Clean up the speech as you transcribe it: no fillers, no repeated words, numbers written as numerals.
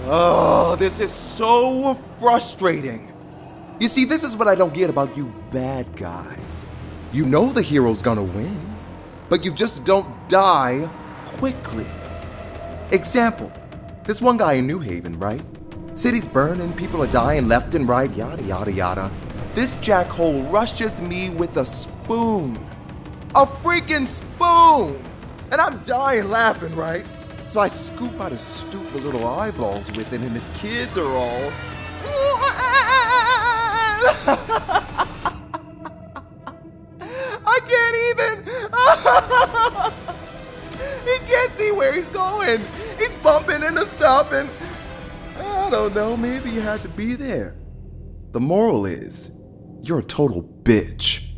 Oh, this is so frustrating. You see, this is what I don't get about you bad guys. You know the hero's gonna win, but you just don't die quickly. Example, this one guy in New Haven, right? City's burning, people are dying left and right, yada yada yada. This jackhole rushes me with a spoon. A freaking spoon! And I'm dying laughing, right? So I scoop out his stupid little eyeballs with it, and his kids are all... I can't even... He can't see where he's going. He's bumping into stuff, and... I don't know, maybe you had to be there. The moral is, you're a total bitch.